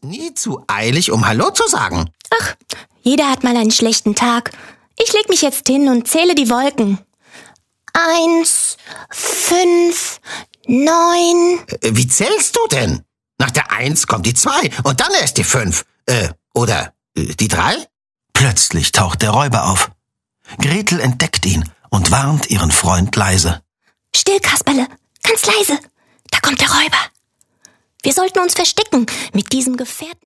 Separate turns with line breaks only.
nie zu eilig, um Hallo zu sagen.
Ach, jeder hat mal einen schlechten Tag. Ich leg mich jetzt hin und zähle die Wolken. 1, 5, 9...
Wie zählst du denn? Nach der 1 kommt die 2 und dann erst die 5. Oder die 3?
Plötzlich taucht der Räuber auf. Gretel entdeckt ihn und warnt ihren Freund leise.
Still, Kasperle, ganz leise. Da kommt der Räuber. Wir sollten uns verstecken. Mit diesem Gefährten